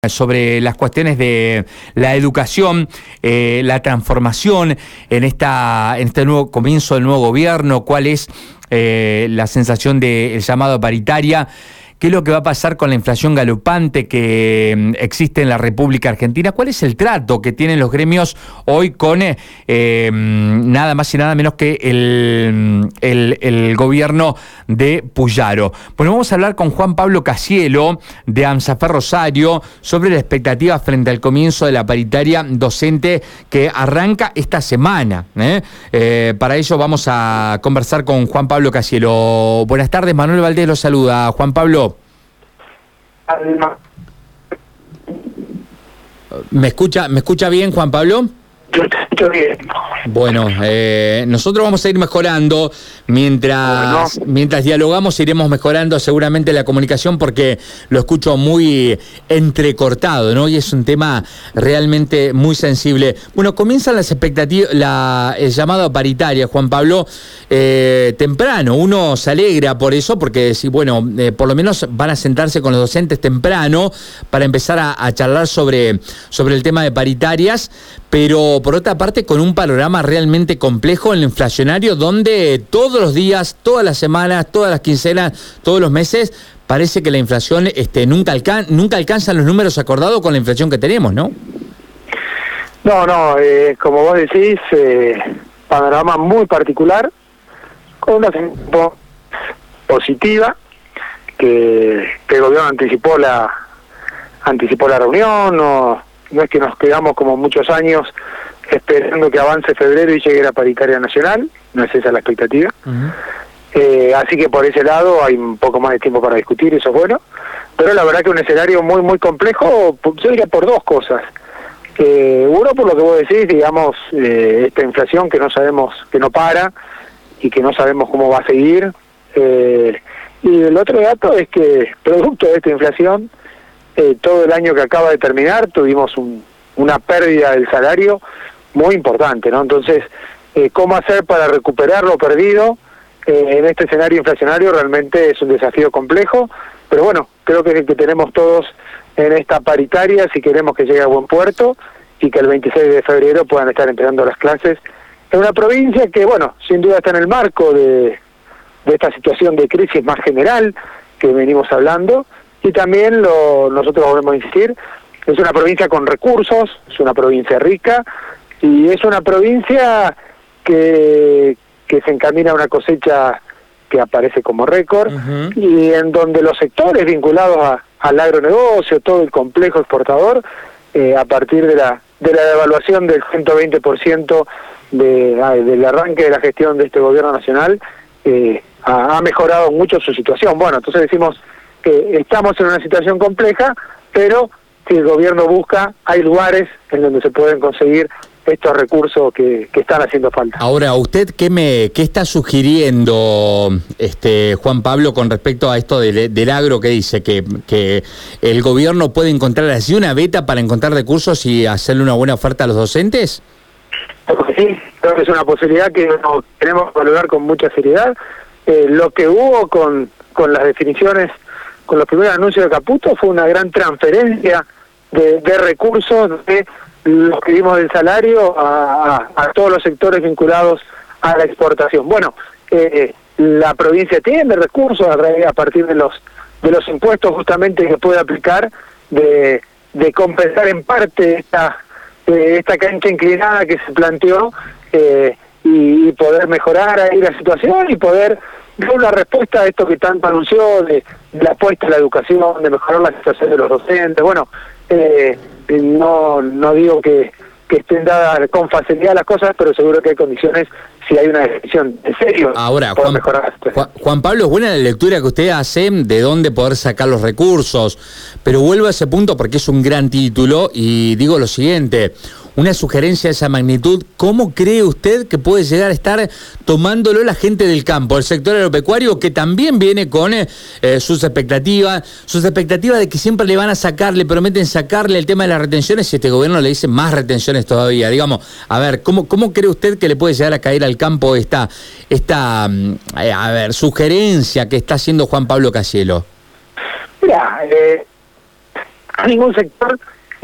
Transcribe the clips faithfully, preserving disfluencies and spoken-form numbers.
sobre las cuestiones de la educación, eh, la transformación en esta en este nuevo comienzo del nuevo gobierno, cuál es eh, la sensación del llamado a paritaria, qué es lo que va a pasar con la inflación galopante que eh, existe en la República Argentina, cuál es el trato que tienen los gremios hoy con eh, eh, nada más y nada menos que el, el, el gobierno de Puyaro. Bueno, vamos a hablar con Juan Pablo Casielo de AMSAFER Rosario sobre la expectativa frente al comienzo de la paritaria docente que arranca esta semana. ¿eh? Eh, para ello vamos a conversar con Juan Pablo Casielo. Buenas tardes, Manuel Valdés lo saluda. Juan Pablo. ¿Me escucha, ¿Me escucha bien, Juan Pablo? Yo te escucho bien. Bueno, eh, nosotros vamos a ir mejorando mientras bueno. mientras dialogamos, iremos mejorando seguramente la comunicación porque lo escucho muy entrecortado, ¿no? Y es un tema realmente muy sensible. Bueno, comienzan las expectativas, la, el llamado a paritaria, Juan Pablo, eh, temprano. Uno se alegra por eso porque, si bueno, eh, por lo menos van a sentarse con los docentes temprano para empezar a, a charlar sobre, sobre el tema de paritarias, pero por otra parte con un panorama realmente complejo en lo inflacionario, donde todos los días, todas las semanas, todas las quincenas, todos los meses, parece que la inflación este, nunca, alcan nunca alcanza los números acordados con la inflación que tenemos, ¿no? No, no, eh, como vos decís, eh, panorama muy particular, con una sensación positiva, que, que el gobierno anticipó la, anticipó la reunión, no, no es que nos quedamos como muchos años esperando que avance febrero y llegue la paritaria nacional, no es esa la expectativa. Uh-huh. eh, así que por ese lado hay un poco más de tiempo para discutir, eso es bueno, pero la verdad que un escenario muy muy complejo, yo diría por dos cosas. Eh, uno, por lo que vos decís, digamos, eh, esta inflación que no sabemos, que no para y que no sabemos cómo va a seguir, eh, y el otro dato es que producto de esta inflación, eh, todo el año que acaba de terminar tuvimos un, una pérdida del salario muy importante, ¿no? Entonces, eh, ¿cómo hacer para recuperar lo perdido eh, en este escenario inflacionario? Realmente es un desafío complejo, pero bueno, creo que es el que tenemos todos en esta paritaria si queremos que llegue a buen puerto y que el veintiséis de febrero puedan estar empezando las clases en una provincia que, bueno, sin duda está en el marco de, de esta situación de crisis más general que venimos hablando, y también lo, nosotros volvemos a insistir, es una provincia con recursos, es una provincia rica, y es una provincia que, que se encamina a una cosecha que aparece como récord, uh-huh. y en donde los sectores vinculados a, al agronegocio, todo el complejo exportador, eh, a partir de la de la devaluación del ciento veinte por ciento de, ah, del arranque de la gestión de este gobierno nacional, eh, ha, ha mejorado mucho su situación. Bueno, entonces decimos que estamos en una situación compleja, pero si el gobierno busca, hay lugares en donde se pueden conseguir estos recursos que, que están haciendo falta. Ahora, ¿usted qué me qué está sugiriendo, este Juan Pablo, con respecto a esto del, del agro que dice que, que el gobierno puede encontrar así una beta para encontrar recursos y hacerle una buena oferta a los docentes? Sí, creo que es una posibilidad que no queremos valorar con mucha seriedad. Eh, lo que hubo con, con las definiciones, con los primeros anuncios de Caputo, fue una gran transferencia de, de recursos de los que dimos del salario a, a, a todos los sectores vinculados a la exportación. Bueno, eh, la provincia tiene recursos a, a partir de los de los impuestos justamente que puede aplicar de, de compensar en parte esta eh, esta cancha inclinada que se planteó eh, y, y poder mejorar ahí la situación y poder dar una respuesta a esto que tanto anunció de, de la apuesta a la educación, de mejorar la situación de los docentes. Bueno, eh, no no digo que, que estén dadas con facilidad las cosas, pero seguro que hay condiciones, si hay una decisión en serio. Ahora, Juan, mejorar Juan, Juan Pablo, es buena la lectura que usted hace de dónde poder sacar los recursos, pero vuelvo a ese punto porque es un gran título y digo lo siguiente: una sugerencia de esa magnitud, ¿cómo cree usted que puede llegar a estar tomándolo la gente del campo, el sector agropecuario, que también viene con eh, sus expectativas, sus expectativas de que siempre le van a sacar, le prometen sacarle el tema de las retenciones y este gobierno le dice más retenciones todavía? Digamos, a ver, ¿cómo, cómo cree usted que le puede llegar a caer al campo esta, esta eh, a ver, sugerencia que está haciendo Juan Pablo Casielo? Mira, eh... a ningún sector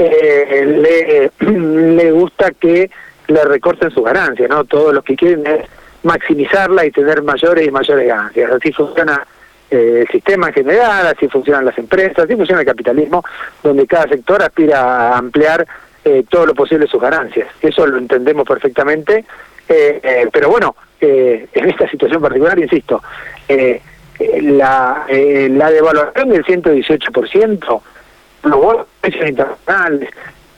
eh, le, le gusta que le recorten sus ganancias, ¿no? Todos los que quieren es maximizarla y tener mayores y mayores ganancias. Así funciona eh, el sistema en general, así funcionan las empresas, así funciona el capitalismo, donde cada sector aspira a ampliar eh, todo lo posible sus ganancias. Eso lo entendemos perfectamente, eh, eh, pero bueno, eh, en esta situación particular, insisto, eh, la, eh, la devaluación del ciento dieciocho por ciento, los bonos internacionales,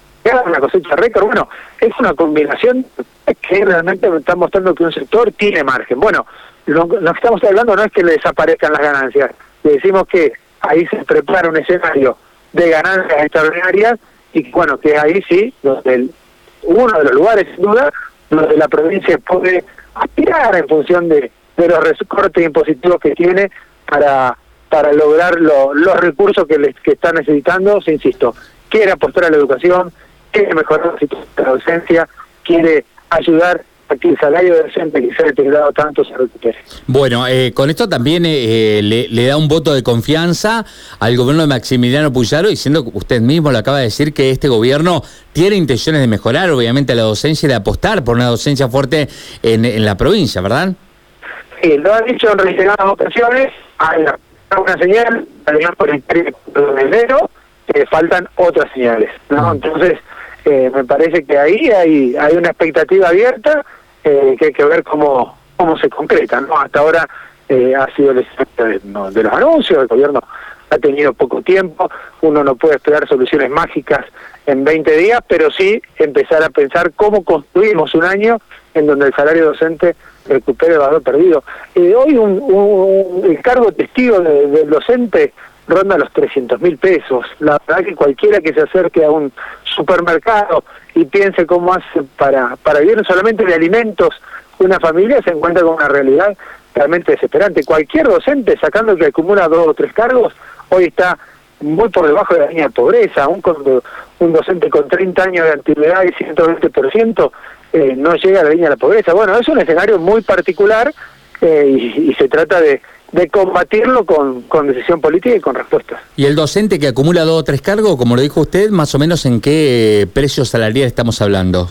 una cosecha récord, bueno, es una combinación que realmente está mostrando que un sector tiene margen. Bueno, lo, lo que estamos hablando no es que le desaparezcan las ganancias, le decimos que ahí se prepara un escenario de ganancias extraordinarias y bueno, que ahí sí, donde el, uno de los lugares sin duda, donde la provincia puede aspirar en función de, de los recortes impositivos que tiene para para lograr lo, los recursos que, les, que está necesitando, se insisto, quiere apostar a la educación, quiere mejorar la situación de la docencia, quiere ayudar a que el salario docente que se ha deteriorado tanto se recupere. Bueno, eh, con esto también eh, le, le da un voto de confianza al gobierno de Maximiliano Puyaro, diciendo que usted mismo lo acaba de decir, que este gobierno tiene intenciones de mejorar, obviamente, la docencia y de apostar por una docencia fuerte en, en la provincia, ¿verdad? Sí, lo ha dicho en reiteradas ocasiones, hay una señal, además por el periodo de enero, eh, faltan otras señales, ¿no? Entonces, eh, me parece que ahí hay hay una expectativa abierta eh, que hay que ver cómo cómo se concreta, ¿no? Hasta ahora eh, ha sido el de, no, de los anuncios, el gobierno ha tenido poco tiempo, uno no puede esperar soluciones mágicas en veinte días, pero sí empezar a pensar cómo construimos un año en donde el salario docente recupere el valor perdido. Eh, hoy un, un, el cargo testigo de, del docente ronda los trescientos mil pesos. La verdad que cualquiera que se acerque a un supermercado y piense cómo hace para, para vivir solamente de alimentos una familia, se encuentra con una realidad realmente desesperante. Cualquier docente, sacando que acumula dos o tres cargos, hoy está muy por debajo de la línea de pobreza. Aún cuando un docente con treinta años de antigüedad y ciento veinte por ciento eh, no llega a la línea de la pobreza. Bueno, es un escenario muy particular eh, y, y se trata de, de combatirlo con, con decisión política y con respuestas. ¿Y el docente que acumula dos o tres cargos, como lo dijo usted, más o menos en qué precio salarial estamos hablando?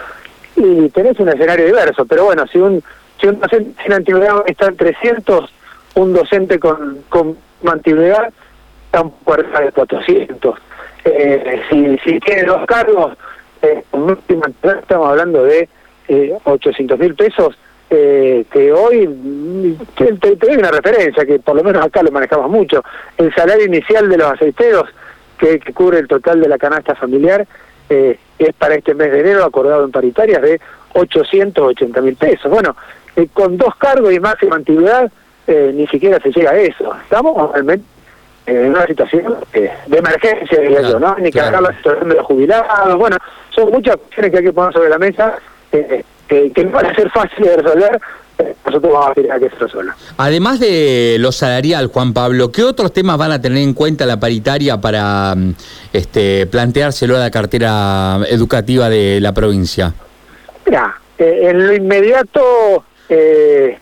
Y tenés un escenario diverso, pero bueno, si un si un docente sin antigüedad está en trescientos, un docente con, con antigüedad está un puerta de cuatrocientos. Eh, si, si tiene dos cargos, eh, estamos hablando de eh, ochocientos mil pesos, eh, que hoy, te, te, te doy una referencia, que por lo menos acá lo manejamos mucho, el salario inicial de los aceiteros, que, que cubre el total de la canasta familiar, eh, es para este mes de enero, acordado en paritarias, de ochocientos ochenta mil pesos. Bueno, eh, con dos cargos y máxima antigüedad, eh, ni siquiera se llega a eso. Estamos realmente en una situación eh, de emergencia, diría claro, yo, ¿no? Ni que claro. Acá la situación de los jubilados, bueno, son muchas cuestiones que hay que poner sobre la mesa, eh, que, que no van a ser fáciles de resolver, eh, nosotros vamos a pedir que se resuelva. Además de lo salarial, Juan Pablo, ¿qué otros temas van a tener en cuenta la paritaria para este, planteárselo a la cartera educativa de la provincia? Mira, eh, en lo inmediato, eh,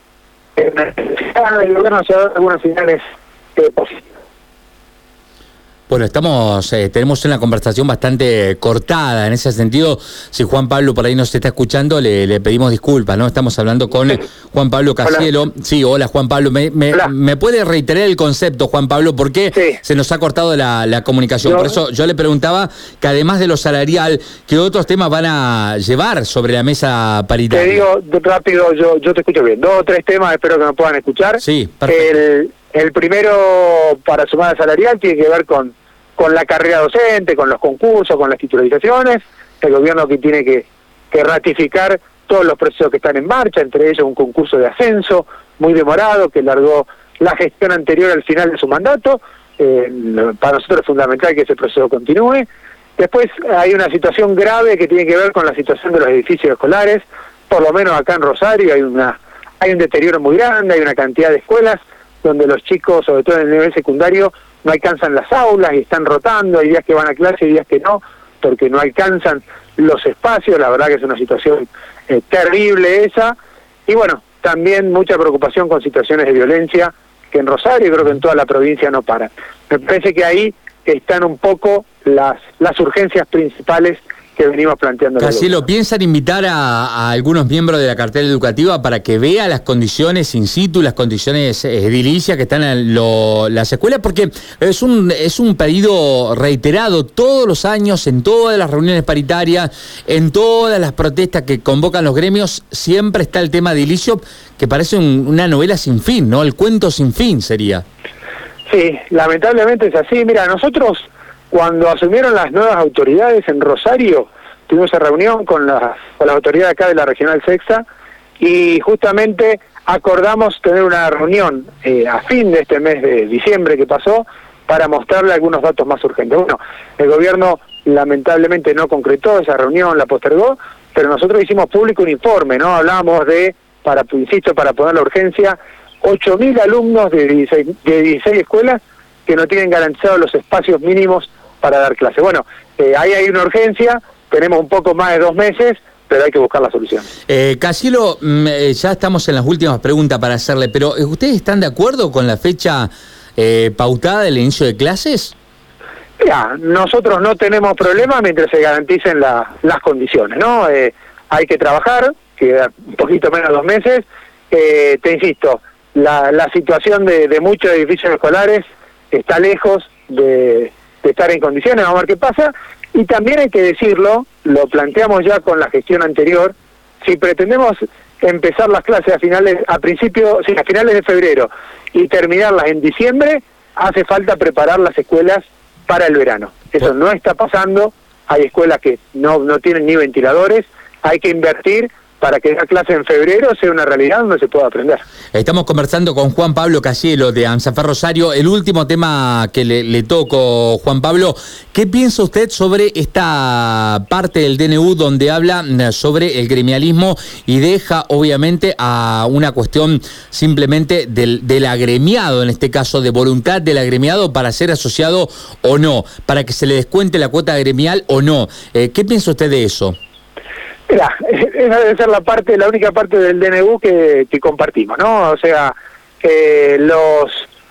el gobierno se ha dado algunas señales eh, positivas. Bueno, estamos, eh, tenemos una conversación bastante cortada en ese sentido. Si Juan Pablo por ahí nos está escuchando, le, le pedimos disculpas, ¿no? Estamos hablando con Juan Pablo Casielo. Hola. Sí, hola Juan Pablo. ¿Me, me, hola. ¿Me puede reiterar el concepto, Juan Pablo? ¿Por qué sí. se nos ha cortado la, la comunicación? Yo, por eso yo le preguntaba que además de lo salarial, ¿qué otros temas van a llevar sobre la mesa paritaria? Te digo rápido, yo, yo te escucho bien. Dos o tres temas, espero que me puedan escuchar. Sí, perfecto. El, El primero, para sumar al salarial, tiene que ver con, con la carrera docente, con los concursos, con las titularizaciones. El gobierno que tiene que, que ratificar todos los procesos que están en marcha, entre ellos un concurso de ascenso muy demorado que largó la gestión anterior al final de su mandato. Eh, para nosotros es fundamental que ese proceso continúe. Después hay una situación grave que tiene que ver con la situación de los edificios escolares. Por lo menos acá en Rosario hay una hay un deterioro muy grande, hay una cantidad de escuelas donde los chicos, sobre todo en el nivel secundario, no alcanzan las aulas y están rotando, hay días que van a clase y días que no, porque no alcanzan los espacios. La verdad que es una situación eh, terrible esa. Y bueno, también mucha preocupación con situaciones de violencia, que en Rosario y creo que en toda la provincia no paran. Me parece que ahí están un poco las, las urgencias principales que venimos planteando. Cassielo, ¿piensan invitar a, a algunos miembros de la cartera educativa para que vea las condiciones in situ, las condiciones edilicias que están en lo, las escuelas? Porque es un, es un pedido reiterado todos los años, en todas las reuniones paritarias, en todas las protestas que convocan los gremios, siempre está el tema edilicio, que parece un, una novela sin fin, ¿no? El cuento sin fin sería. Sí, lamentablemente es así. Mira, nosotros cuando asumieron las nuevas autoridades en Rosario, tuvimos una reunión con las, con las autoridades acá de la Regional Sexta y justamente acordamos tener una reunión eh, a fin de este mes de diciembre que pasó para mostrarle algunos datos más urgentes. Bueno, el gobierno lamentablemente no concretó esa reunión, la postergó, pero nosotros hicimos público un informe, ¿no? Hablábamos de, para insisto, para poner la urgencia, ocho mil alumnos de dieciséis, de dieciséis escuelas que no tienen garantizados los espacios mínimos para dar clase. Bueno, eh, ahí hay una urgencia, tenemos un poco más de dos meses, pero hay que buscar la solución. Eh, Cassielo, ya estamos en las últimas preguntas para hacerle, pero ¿ustedes están de acuerdo con la fecha eh, pautada del inicio de clases? Mira, nosotros no tenemos problema mientras se garanticen la, las condiciones, ¿no? Eh, hay que trabajar, queda un poquito menos de dos meses. Eh, te insisto, la, la situación de, de muchos edificios escolares está lejos de, de estar en condiciones, vamos a ver qué pasa, y también hay que decirlo, lo planteamos ya con la gestión anterior, si pretendemos empezar las clases a finales, a principios, sí, a finales de febrero y terminarlas en diciembre, hace falta preparar las escuelas para el verano. Eso no está pasando, hay escuelas que no, no tienen ni ventiladores, hay que invertir para que la clase en febrero sea una realidad donde se pueda aprender. Estamos conversando con Juan Pablo Cassielo de ANSAFE Rosario. El último tema que le, le toco, Juan Pablo, ¿qué piensa usted sobre esta parte del D N U donde habla sobre el gremialismo y deja obviamente a una cuestión simplemente del, del agremiado, en este caso de voluntad del agremiado para ser asociado o no, para que se le descuente la cuota gremial o no? Eh, ¿Qué piensa usted de eso? Mira, esa debe ser la parte, la única parte del D N U que, que compartimos, ¿no? O sea, eh, los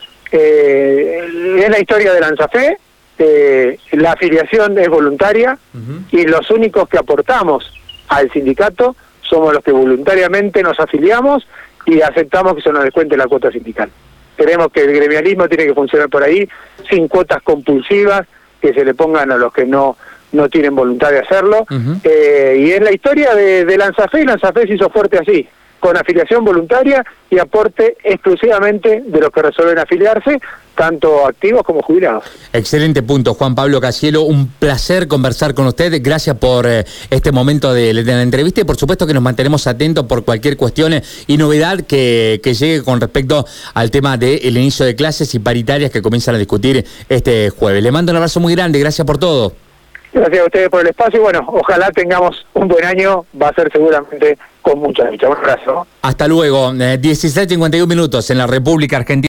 eh, es la historia de la ANSAFE, eh, la afiliación es voluntaria, uh-huh. y los únicos que aportamos al sindicato somos los que voluntariamente nos afiliamos y aceptamos que se nos descuente la cuota sindical. Creemos que el gremialismo tiene que funcionar por ahí, sin cuotas compulsivas que se le pongan a los que no no tienen voluntad de hacerlo, uh-huh. eh, y es la historia de, de la ANSAFE, y la ANSAFE se hizo fuerte así, con afiliación voluntaria y aporte exclusivamente de los que resuelven afiliarse, tanto activos como jubilados. Excelente punto, Juan Pablo Cassielo, un placer conversar con usted, gracias por eh, este momento de, de la entrevista y por supuesto que nos mantenemos atentos por cualquier cuestión y novedad que, que llegue con respecto al tema del inicio de clases y paritarias que comienzan a discutir este jueves. Le mando un abrazo muy grande, gracias por todo. Gracias a ustedes por el espacio y bueno, ojalá tengamos un buen año, va a ser seguramente con mucha dicha. Un abrazo. Hasta luego, eh, dieciséis cincuenta y uno minutos en la República Argentina.